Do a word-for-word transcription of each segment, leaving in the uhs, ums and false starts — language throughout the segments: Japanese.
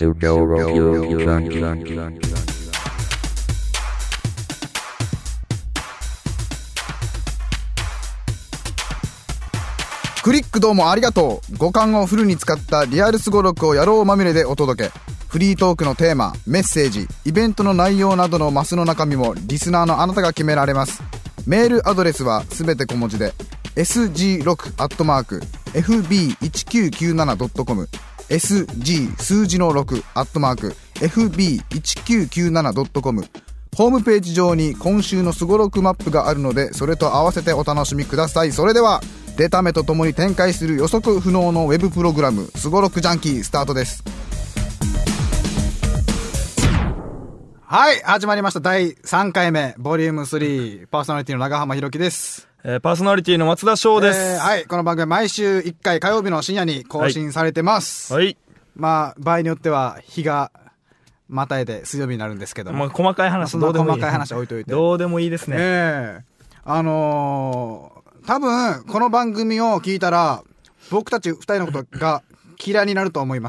Sugoro Junkie. クリックどうもありがとう。五感をフルに使ったリアルすごろくをやろうまみれでお届け。フリートークのテーマ、メッセージ、イベントの内容などのマスの中身もリスナーのあなたが決められます。メールアドレスはすべて小文字で エスジーシックス アットマーク エフビーいちきゅうきゅうなな ドットコム エスジー 数字のろく アットマーク エフビーいちきゅうきゅうなな ドットコム ホームページ上に今週のすごろくマップがあるので、それと合わせてお楽しみください。それでは出た目とともに展開する予測不能のウェブプログラム、すごろくジャンキースタートです。はい、始まりました。だいさんかいめボリュームスリー、パーソナリティの長浜ひろきです。 えー、パーソナリティの松田翔です、 えー、はい、この番組毎週いっかい火曜日の深夜に更新されてます。 はい、はい、 まあ場合によっては日がまたいで水曜日になるんですけども、 まあ、細かい話、 まあ、そんな細かい話は置いといてどうでもいいですね。 えー、あのー多分この番組を聞いたら僕たち二人のことが嫌いになると思います。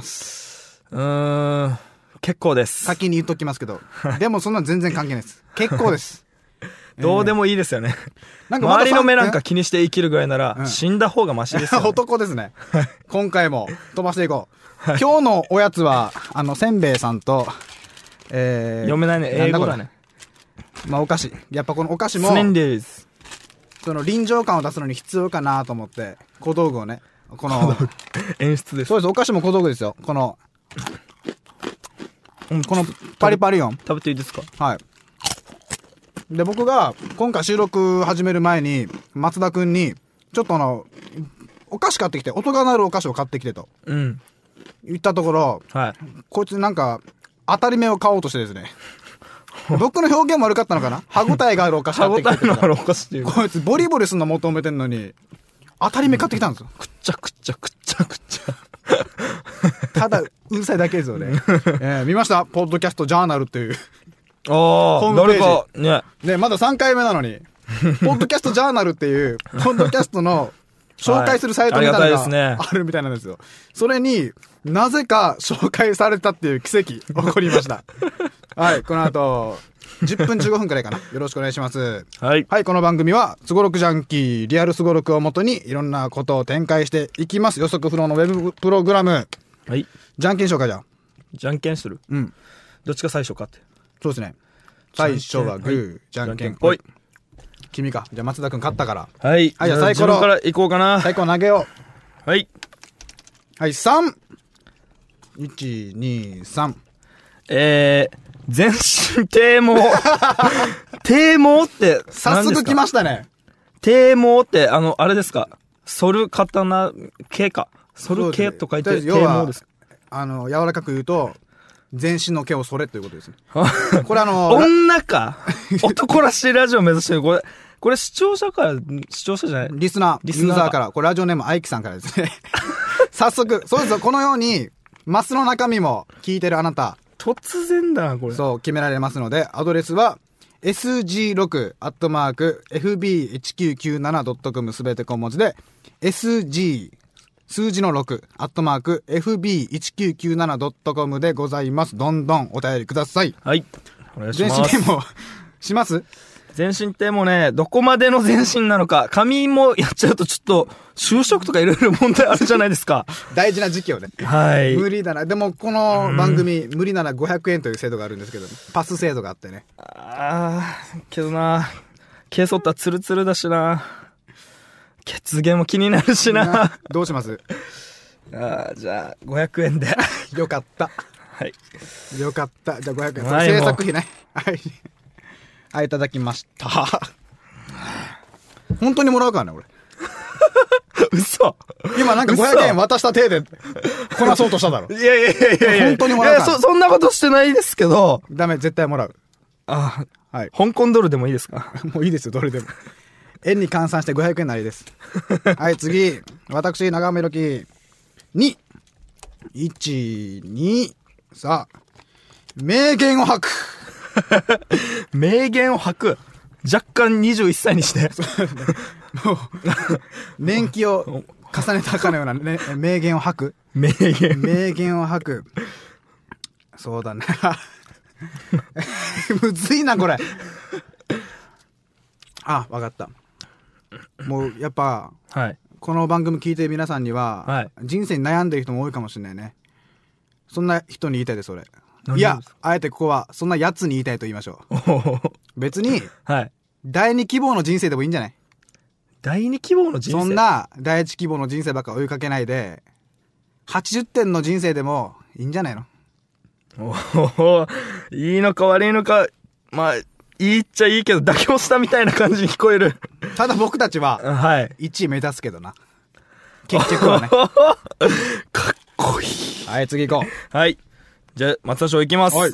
うーん、結構です。 先に言っときますけどでもそんな全然関係ないです。結構ですどうでもいいですよね、えー、なんか周りの目なんか気にして生きるぐらいなら、うん、死んだ方がマシですよね男ですね今回も飛ばしていこう、はい、今日のおやつはあのせんべいさんと、えー、 読めないね、英語だね。 まあお菓子、やっぱこのお菓子もスネンデーズ、 その臨場感を出すのに必要かなと思って小道具をね、この演出です。 そうです、お菓子も小道具ですよ。このこのパリパリ音食べていいですか。 はい。で僕が今回収録始める前に松田くんにちょっとあのお菓子買ってきて、音が鳴るお菓子を買ってきてと、うん、言ったところ、はい、こいつなんか当たり目を買おうとしてですね僕の表現も悪かったのかな、歯応えがあるお菓子買ってきて、 歯応えのあるお菓子っていう、 こいつボリボリすんの求めてんのに当たり目買ってきたんですよ。 くっちゃくっちゃくっちゃくっちゃただうるさいだけですよねえー、見ました、ポッドキャストジャーナルっていうあホームページ、誰かね、 ね、まださんかいめなのにポッドキャストジャーナルっていうポッドキャストの紹介するサイトみたいなのがあるみたいなんですよ。それになぜか紹介されたっていう奇跡起こりましたはい、この後じゅっぷんじゅうごふんくらいかな、よろしくお願いします。はい、はい、この番組はすごろくジャンキー、リアルすごろくをもとにいろんなことを展開していきます。予測不能のウェブプログラム。はい、じゃんけん紹介じゃん。 じゃんけんする。うん、どっちが最初かって。 そうですね、最初はグー、はい、じゃんけんぽい。君か。じゃあ松田くん勝ったから。 はい。はい、じゃあサイコロから行こうかな。 サイコロ投げよう。はい。 はい、さん。いち、に、さん。 えー、全身低毛。低毛って早速来ましたね。 低毛って、あの、あれですか。反る刀系か。反る系と書いて低毛ですか。 あの、柔らかく言うと、全身の毛をそれということですね。これあの女か男らしいラジオを目指してる。これこれ視聴者から、視聴者じゃない、 リスナーリスナーから、これラジオネームアイキさんからですね早速、そうですよ、このようにマスの中身も聞いてるあなた、 突然だなこれ。 そう決められますので、アドレスは エスジーシックス アットマーク エフビーいちきゅうきゅうなな ドットコム すべて小文字で エスジー数字のろく、アットマーク、エフビーいちきゅうきゅうなな ドットコム でございます。どんどんお便りください。 はい。お願いします。 全身テーマします？ 全身テーマね、どこまでの全身なのか、髪もやっちゃうとちょっと、就職とかいろいろ問題あるじゃないですか。 大事な時期をね。 はい。 無理だな。でも、この番組、無理ならごひゃくえんという制度があるんですけど、パス制度があってね。 あー、けどな、毛剃ったらツルツルだしな。血毛も気になるしな。 どうします？ ああ、じゃあごひゃくえんで。 よかった。 はい。 よかった。じゃあごひゃくえん。制作費ね。はい。はい、いただきました。本当にもらうからね、俺。 嘘。 今なんかごひゃくえん渡した手でこなそうとしただろ。 いやいやいやいやいや。 本当にもらうから。 いや、そ、そんなことしてないですけど。 ダメ、絶対もらう。 ああ、はい。香港ドルでもいいですか？ もういいですよ、どれでも。円に換算してごひゃくえんなりです。はい、次。私、長めろき。に。いち、に。さあ。名言を吐く。 名言を吐く。若干にじゅういっさいにして。 もう、年季を重ねたかのような、ね、名言を吐く。 名言。 名言を吐く。 そうだね。むずいな、これ。あ、わかった。もう、やっぱ、 はい。 この番組聞いてる皆さんには、 はい、 人生に悩んでる人も多いかもしれないね。そんな人に言いたいです、俺。 いや、あえてここは、そんなやつに言いたいと言いましょう。別に、 はい。 第二希望の人生でもいいんじゃない？ 第二希望の人生？ そんな、第一希望の人生ばっか追いかけないで、はちじゅってんの人生でもいいんじゃないの？ おお、いいのか悪いのか、まあ、いいっちゃいいけど、妥協したみたいな感じに聞こえる。 ただ僕たちは、 はい。 いちい目指すけどな。結局はね。 かっこいい。 はい、次行こう。はい。じゃあ、松田翔いきます。はい。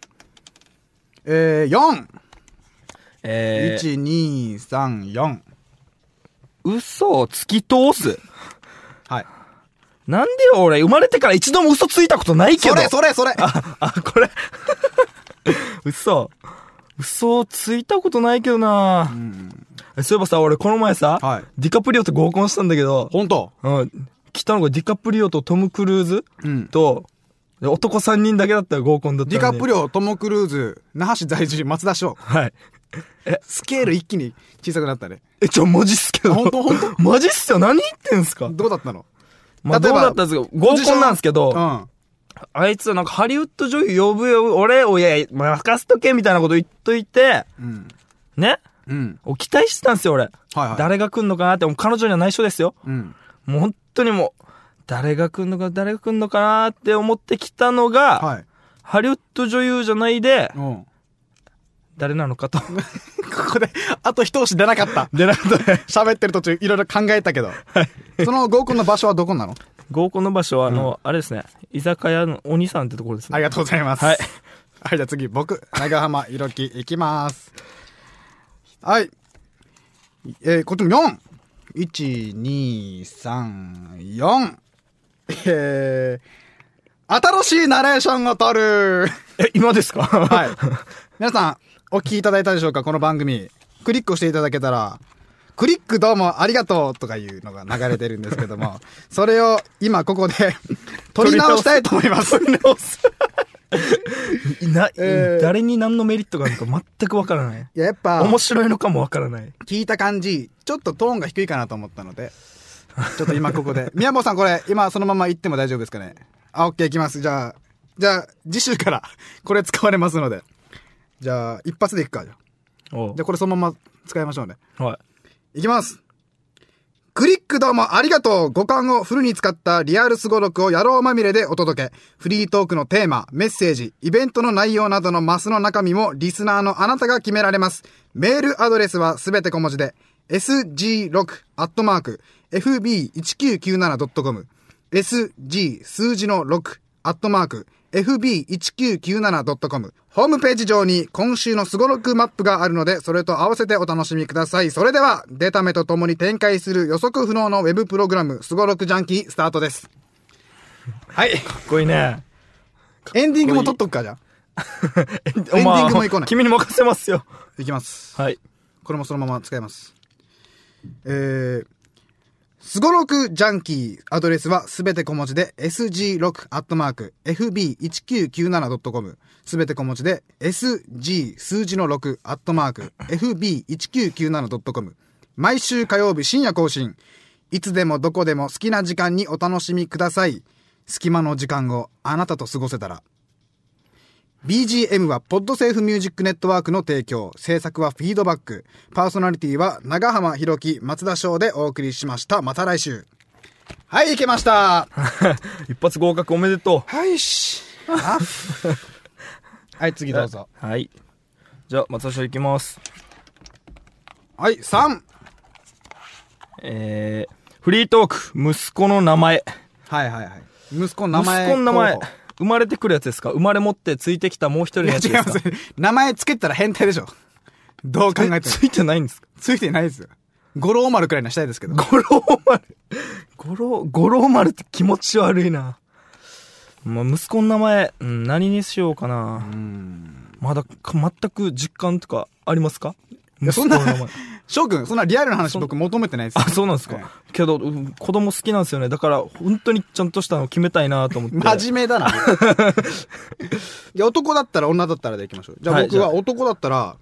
えー、よん。 えー、 いち、に、さん、よん。 嘘を突き通す。 はい。 なんでよ、俺、生まれてから一度も嘘ついたことないけど。 それ、それ、それ。 あ、あ、これ。嘘。嘘をついたことないけどな、うん、そういえばさ、俺この前さ、はい、ディカプリオと合コンしたんだけど。 本当？ うん。来たのがディカプリオとトム・クルーズ、うん、と、男さんにんだけだったよ、合コンだったのに。 ディカプリオ、トム・クルーズ、那覇市在住、松田翔。 はい。 え、スケール一気に小さくなったね。 え、ちょ、マジっすけど。 本当本当？ マジっすよ、何言ってんすか？ どうだったの？ まあ、どうだったんですか？合コンなんですけど、うん。あいつはなんかハリウッド女優呼ぶよ、俺、おや、任せとけみたいなこと言っといて、うん、ね、うん、期待してたんですよ、俺。はいはい、誰が来んのかなって、もう彼女には内緒ですよ。うん、もう本当にもう、誰が来んのか、誰が来んのかなって思ってきたのが、はい、ハリウッド女優じゃないで、うん、誰なのかと。ここで、あと一押し出なかった。 出なかったね。 喋ってる途中いろいろ考えたけど。はい、その合コンの場所はどこなの？ 合コンの場所は、あの、うん、あれですね、居酒屋のお兄さんってところですね。 ありがとうございます。 はい。 はい、じゃあ次、僕、長浜ひろき、いきます。はい。えー、こっちもよん。いち、に、さん、よん。えー、新しいナレーションを撮る。 え、今ですか？ はい。皆さん、お聞きいただいたでしょうか？この番組。クリックしていただけたら、クリックどうもありがとうとかいうのが流れてるんですけども、それを今ここで取り直したいと思います。取り直す。な、えー、誰に何のメリットがあるのか全くわからない。いや、やっぱ、 面白いのかもわからない。 聞いた感じ、ちょっとトーンが低いかなと思ったので、ちょっと今ここで。宮本さんこれ、今そのまま言っても大丈夫ですかね？あ、OK いきます。じゃあ、じゃあ、次週からこれ使われますので。じゃあ、一発でいくか。じゃあ、じゃあこれそのまま使いましょうね。 はい。 いきます。クリックどうもありがとう。五感をフルに使ったリアルスゴロクを野郎まみれでお届け。フリートークのテーマ、メッセージ、イベントの内容などのマスの中身もリスナーのあなたが決められます。メールアドレスはすべて小文字で エスジーろく アットマーク エフビーいちきゅうきゅうなな ドットコム エスジー 数字のろく アットマークエフビーいちきゅうきゅうなな ドットコム ホームページ上に今週のスゴロクマップがあるので、それと合わせてお楽しみください。それでは、デタメとともに展開する予測不能のウェブプログラム、スゴロクジャンキースタートです。はい。 かっこいいね。 エンディングも撮っとくか、じゃあ。エンディングもいこうね。 君に任せますよ。 いきます。 はい。 これもそのまま使います。えー、スゴロクジャンキーアドレスはすべて小文字で エスジーろく アットマーク エフビーいちきゅうきゅうなな ドットコム すべて小文字で エスジー 数字のろく アットマーク エフビーいちきゅうきゅうなな ドットコム 毎週火曜日深夜更新。いつでもどこでも好きな時間にお楽しみください。隙間の時間をあなたと過ごせたら。ビージーエム はポッドセーフミュージックネットワークの提供、制作はフィードバック、パーソナリティは長浜ひろき、松田翔でお送りしました。また来週。はい、いけました。 一発合格おめでとう。はいし。はい、次どうぞ。 はい。じゃあ、松田翔いきます。 はい、さん。 えー、フリートーク、息子の名前。 はいはいはい。息子の名前。 息子の名前。生まれてくるやつですか？生まれ持ってついてきたもう一人のやつですか？ いや違います。名前つけたら変態でしょ。どう考えても。 ついてないんですか？ ついてないですよ。五郎丸くらいのしたいですけど。 五郎丸。五郎、五郎丸って気持ち悪いな。まあ、息子の名前、うん、何にしようかな。うん。まだ全く実感とかありますか？ いや、そんな、 翔くん、そんなリアルな話僕求めてないですよ。 あ、そうなんですか。 はい、 けど、子供好きなんですよね。だから、本当にちゃんとしたの決めたいなと思って。 真面目だな。いや、男だったら女だったらでいきましょう。じゃあ僕は男だったら、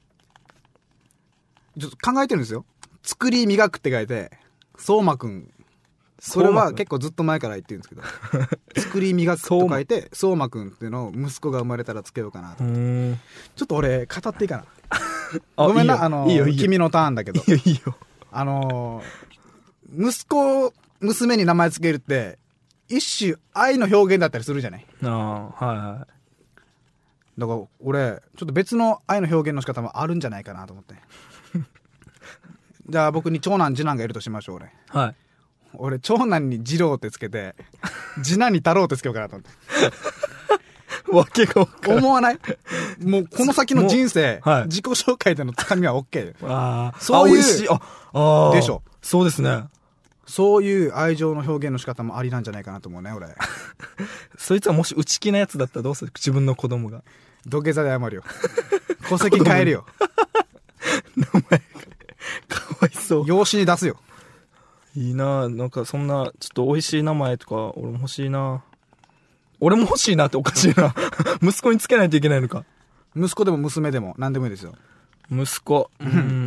ちょっと考えてるんですよ。作り磨くって書いて、相馬くん。それは結構ずっと前から言ってるんですけど、作り磨くと書いて、相馬くんっていうのを息子が生まれたらつけようかなと。ちょっと俺、語っていいかな。ごめんな、あの、君のターンだけど。 いいよ、いいよ。 あのー、息子、娘に名前つけるって、一種愛の表現だったりするじゃない。 ああ、はいはい。 だから俺、ちょっと別の愛の表現の仕方もあるんじゃないかなと思って。じゃあ僕に長男、次男がいるとしましょう、俺。 はい。 俺、長男に次郎ってつけて、次男に太郎ってつけようかなと思って。 わけがわかんない。 思わない？もうこの先の人生、 はい、 自己紹介でのつかみは OK。 ああ、 そういう、 あ、美味しい。あ、あでしょ。 そうですね。 そういう愛情の表現の仕方もありなんじゃないかなと思うね、俺。 そいつはもし内気なやつだったらどうする？自分の子供が。 土下座で謝るよ。戸籍変えるよ。 名前がかわいそう。 養子に出すよ。 いいな、なんかそんなちょっと美味しい名前とか俺も欲しいな。俺も欲しいなっておかしいな。息子につけないといけないのか。 息子でも娘でも何でもいいですよ。 息子、うん、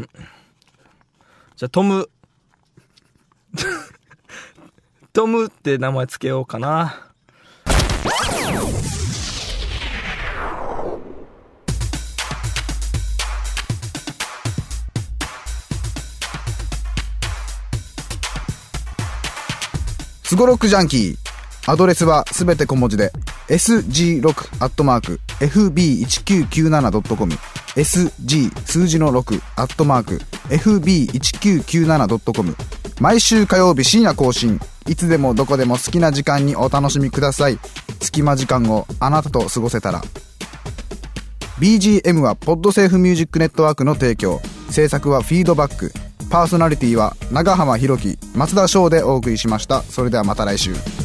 じゃあトムトムって名前つけようかな。 スゴロクジャンキー。アドレスはすべて小文字で エスジーろく アットマーク エフビーいちきゅうきゅうなな ドットコム エスジー 数字のろく アットマーク エフビーいちきゅうきゅうなな ドットコム。 毎週火曜日深夜更新。いつでもどこでも好きな時間にお楽しみください。隙間時間をあなたと過ごせたら。 ビージーエム はポッドセーフミュージックネットワークの提供。制作はフィードバック。パーソナリティは長浜ひろき、松田翔でお送りしました。それではまた来週。